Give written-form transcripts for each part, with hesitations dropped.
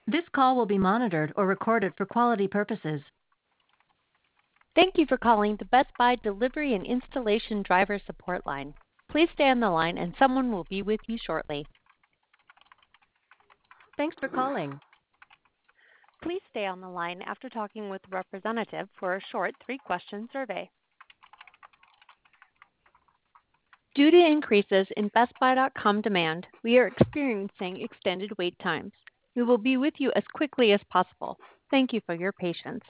This call will be monitored or recorded for quality purposes. Thank you for calling the Best Buy Delivery and Installation Driver Support Line. Please stay on the line and someone will be with you shortly. Thanks for calling. Please stay on the line after talking with a representative for a short 3-question survey. Due to increases in BestBuy.com demand, we are experiencing extended wait times. We will be with you as quickly as possible. Thank you for your patience.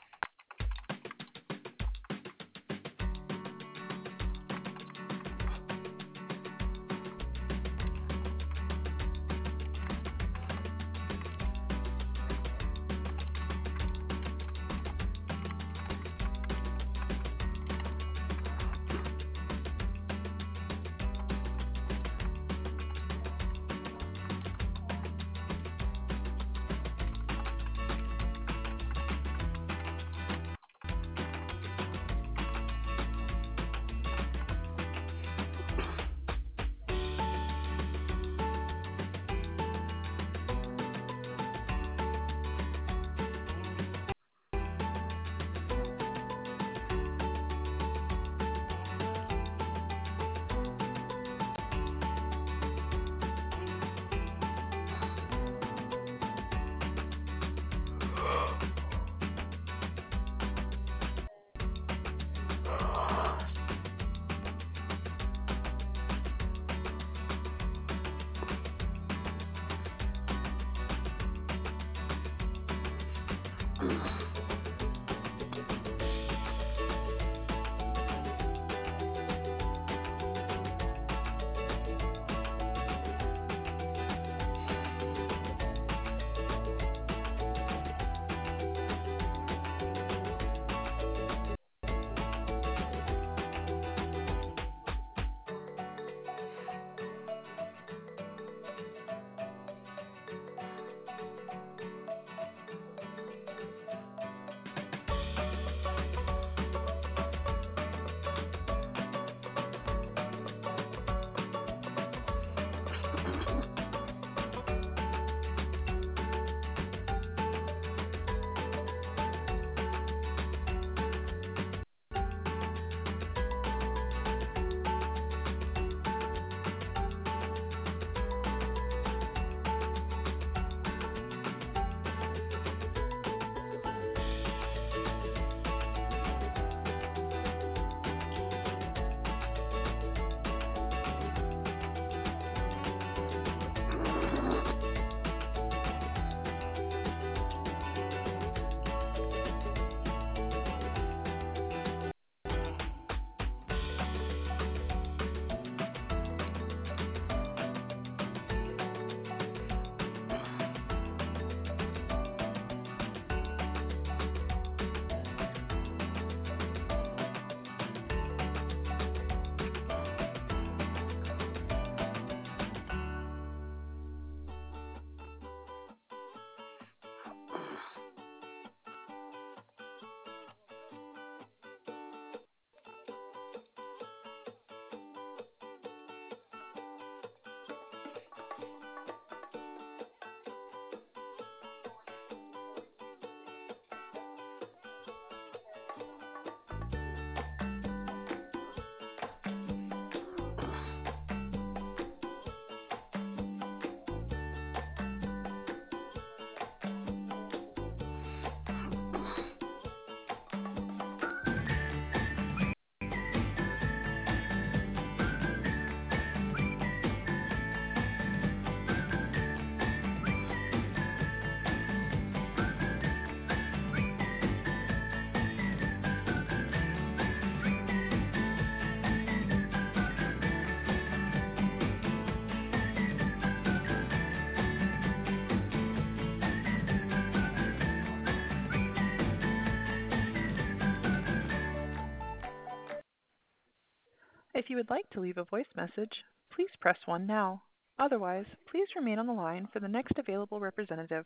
If you would like to leave a voice message, please press 1 now. Otherwise, please remain on the line for the next available representative.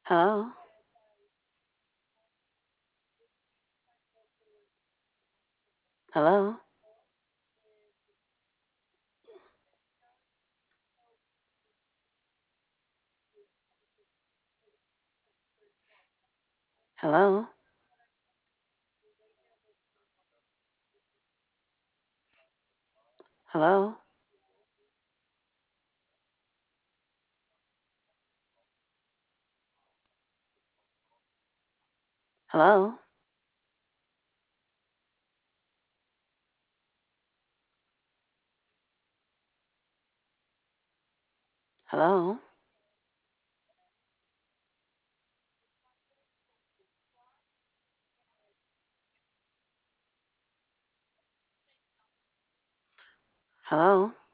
Hello? Hello? Hello? Hello? Hello? Hello? Hello?